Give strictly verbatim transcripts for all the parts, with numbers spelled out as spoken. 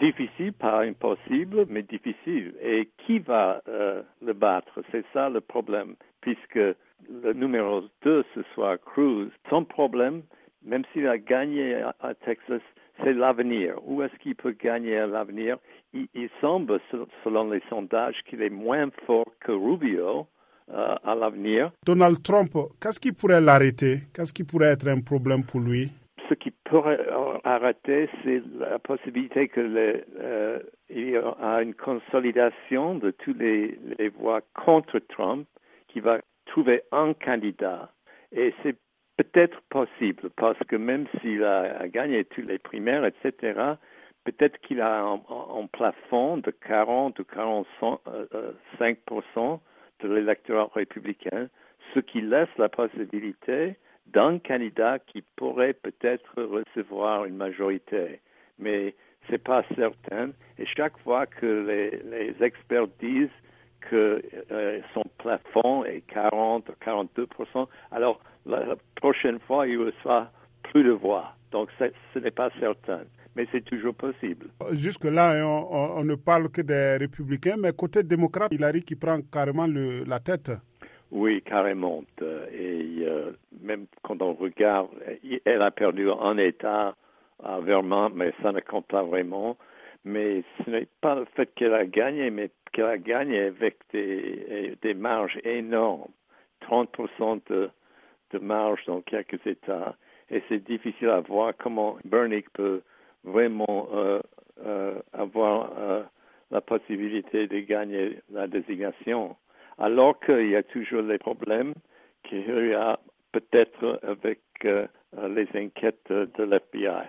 difficile, pas impossible, mais difficile. Et qui va euh, le battre? C'est ça le problème, puisque le numéro deux, ce soir, Cruz, son problème, même s'il a gagné à, à Texas, c'est l'avenir. Où est-ce qu'il peut gagner à l'avenir? Il, il semble, selon les sondages, qu'il est moins fort que Rubio euh, à l'avenir. Donald Trump, qu'est-ce qui pourrait l'arrêter? Qu'est-ce qui pourrait être un problème pour lui? Ce qui pourrait arrêter, c'est la possibilité que les, euh, il y a une consolidation de toutes les, les voix contre Trump qui va trouver un candidat. Et c'est peut-être possible parce que même s'il a, a gagné toutes les primaires, et cetera, peut-être qu'il a un, un plafond de quarante ou quarante-cinq pour cent de l'électorat républicain, ce qui laisse la possibilité d'un candidat qui pourrait peut-être recevoir une majorité. Mais c'est pas certain. Et chaque fois que les, les experts disent que euh, son plafond est quarante ou quarante-deux pour cent, alors la, la prochaine fois, il reçoit plus de voix. Donc, ce n'est pas certain. Mais c'est toujours possible. Jusque-là, on, on, on ne parle que des républicains, mais côté démocrate, Hillary qui prend carrément le, la tête. Oui, carrément. Et euh, même quand on regarde, elle a perdu un État à Vermont, mais ça ne compte pas vraiment. Mais ce n'est pas le fait qu'elle a gagné, mais qu'elle a gagné avec des, des marges énormes. trente pour cent de, de marge dans quelques États. Et c'est difficile à voir comment Bernie peut vraiment euh, euh, avoir euh, la possibilité de gagner la désignation. Alors qu'il y a toujours les problèmes qu'il y a peut-être avec euh, les enquêtes de l'F B I.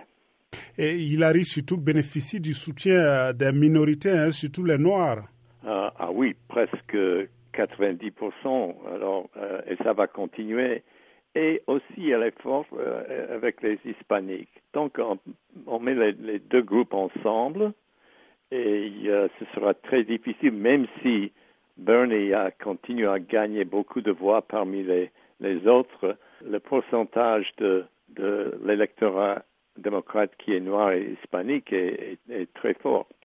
Et Hillary surtout bénéficie du soutien des minorités, hein, surtout les Noirs. Ah, ah oui, presque quatre-vingt-dix pour cent. Alors, euh, et ça va continuer. Et aussi, elle est forte euh, avec les Hispaniques. Donc, on, on met les, les deux groupes ensemble et euh, ce sera très difficile, même si Bernie a continué à gagner beaucoup de voix parmi les, les autres. Le pourcentage de, de l'électorat démocrate qui est noir et hispanique est, est, est très fort.